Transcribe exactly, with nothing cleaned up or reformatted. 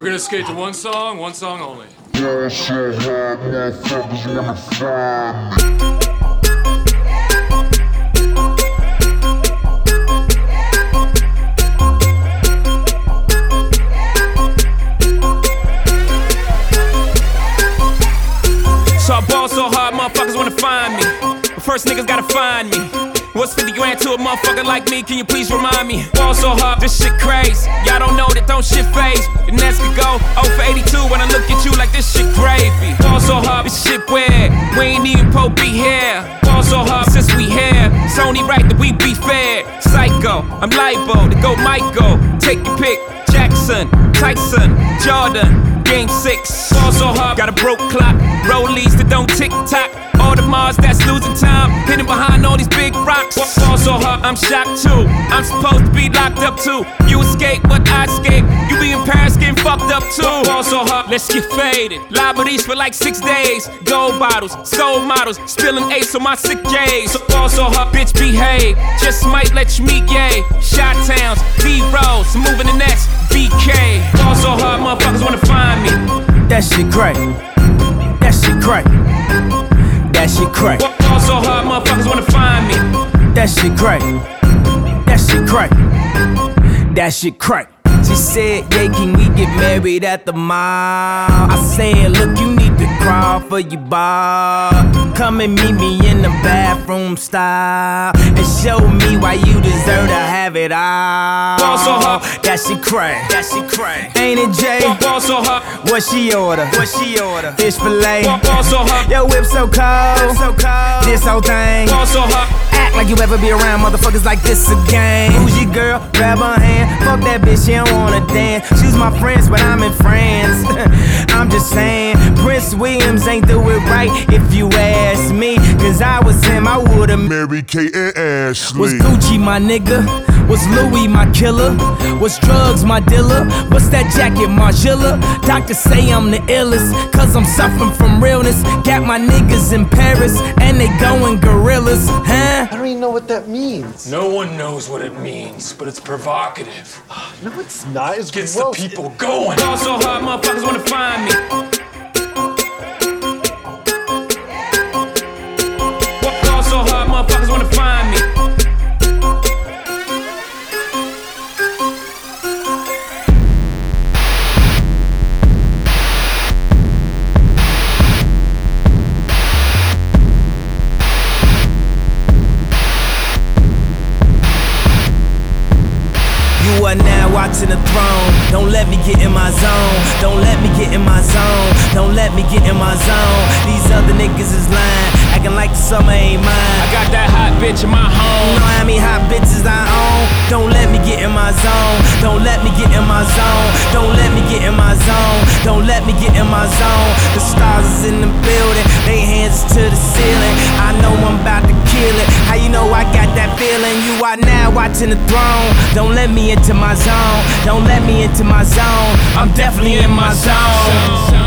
We're gonna skate to one song, one song only. Yeah, so hard, motherfuckers wanna find me. So I ball so hard, motherfuckers wanna find me. But first niggas gotta find me. What's fifty grand to a motherfucker like me? Can you please remind me? Ball so hard, this shit crazy. Y'all don't know that don't shit phase. The Nets could go oh for eighty-two when I look at you like this shit gravy. Ball so hard, this shit weird. We ain't even Pope be here. Ball so hard since we here. It's only right that we be fair. Psycho, I'm libo to go Michael. Take your pick. Jackson, Tyson, Jordan. Game six, ball so hard, got a broke clock. Rollies that don't tick tock. All the Mars that's losing time, hidden behind all these big rocks. Ball so hard, I'm shocked too. I'm supposed to be locked up too. You escape, but I escape. You be in Paris getting fucked up too. Ball so hard, let's get faded. Liberties for like six days. Gold bottles, soul models, spilling ace on my sick days. So ball so hard, bitch behave. Just might let you meet gay. Shot towns, B-rolls, moving the next B K. Ball so hard, motherfuckers wanna find me. That shit crack. That shit crack. That shit crack. Ball so hard, motherfuckers wanna find me. That shit crack. That shit crack. That shit crack. She said, yeah, can we get married at the mall? I said, look, you need to crawl for your bar. Come and meet me in the bathroom style and show me why you deserve to have it all. Ball so hard. That shit crack. That shit crack. Ain't it, Jay? Ball so hard. What she order? What she order? Fish fillet. Ball so hard. Yo, whip so cold. So cold. This whole thing. Ball so hard. Act like you ever be around motherfuckers like this again. Who's your girl? Grab her hand. Fuck that bitch, she don't wanna dance. She's my friends, but I'm in France. I'm just saying, Prince Williams ain't do it right if you ask me. Cause I was him, I would've Mary Kate and Ashley. Was Gucci my nigga? Was Louis my killer? Was drugs my dealer? What's that jacket, Margiela? Doctors say I'm the illest, cause I'm suffering from realness. Got my niggas in Paris, and they going gorillas, huh? I don't even know what that means. No one knows what it means, but it's provocative. No, it's not. It's Gets gross. the people going. Ball so hard, motherfuckers wanna find me. Ball so hard, motherfuckers wanna find me. You are now watching the throne. Don't let me get in my zone. Don't let me get in my zone. Don't let me get in my zone. These other niggas is lying, acting like the summer ain't mine. I got that hot bitch in my You home. know how many hot bitches I own. Don't let me get in my zone. Don't let me get in my zone. Don't let me get in my zone. Don't let me get in my zone. The stars is in the building, they hands to the ceiling. I know I'm about to kill it. How you know I got that feeling? You are now watching the throne. Don't let me into my zone. Don't let me into my zone. I'm definitely in my zone.